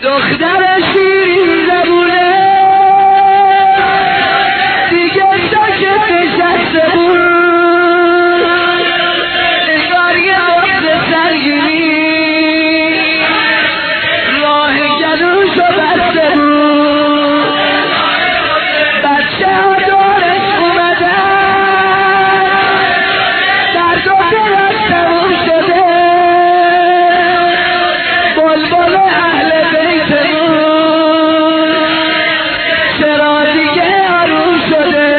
دختر شیرین زبونه دیگه ساکت نشسته بود، نگار یه وقت سنگینی راه گلوشو بسته بود. بچه ها دورش اومدن، درد و دلش تموم شده، بلبل اهل بیتمون چرا دیگه آروم شده.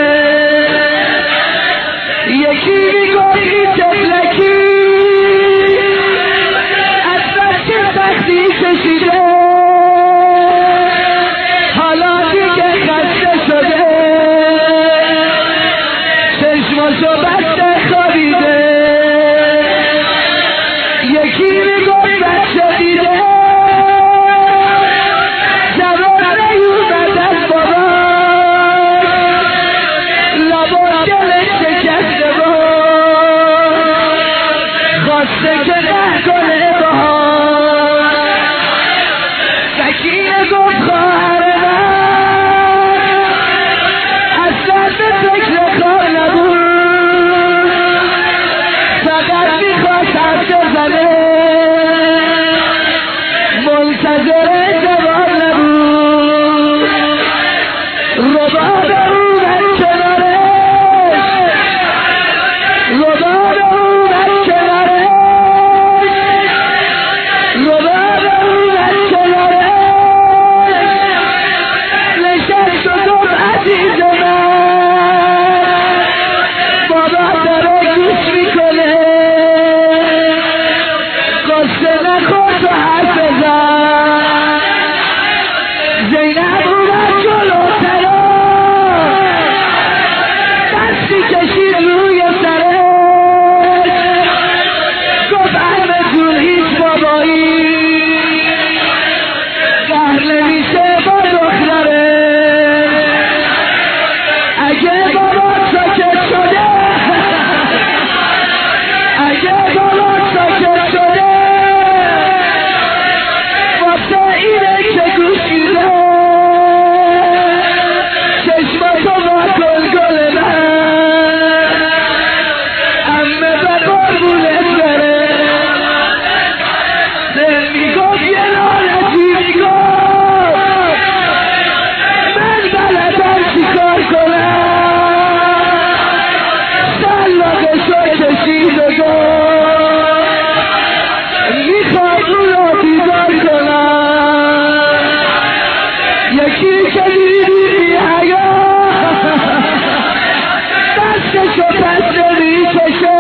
یکی میگفت این تفلکی از بچه سختی کشیده، حالا دیگه خسته شده، چشماشو بسته خوابیده. یکی میگفت بچه دیده جواب نیومد از بابا، لبا دلش شکسته بود، خواسته که نه کنه باهاش. سکینه گفت خواهر من اصلا به فکر کار نبود، فقط میخواست حرف بزنه، منتظر جواب نبود. رباب اومد کنارش، رباب اومد کنارش، رباب اومد کنارش، نشست و گفت عزیز من بابا داره گوش میکنه، قصه نخور تو حرف بزن. زینب اومد جلوتر، دستی کشید روی سرش، گفت عمه جون هیچ بابایی قهر نمیشه با دختره، اگه بابا ساکت شده، اگه بابا ساکت شده واسه اینه که گوش میده، چشماتو واکن گل من، عمه به قربونت بره. دل میگفت یه لعنتی میگفت من بلدم چیکار کنم، سلاقشو کشید و گفت میخواد اونو بیدار کنم. یکی که دیدی حیا دستشو پس نمیکشه،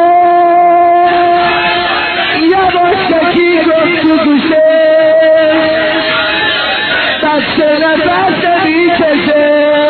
یواشکی گفت تو گوشه دست نفس نمیکشه.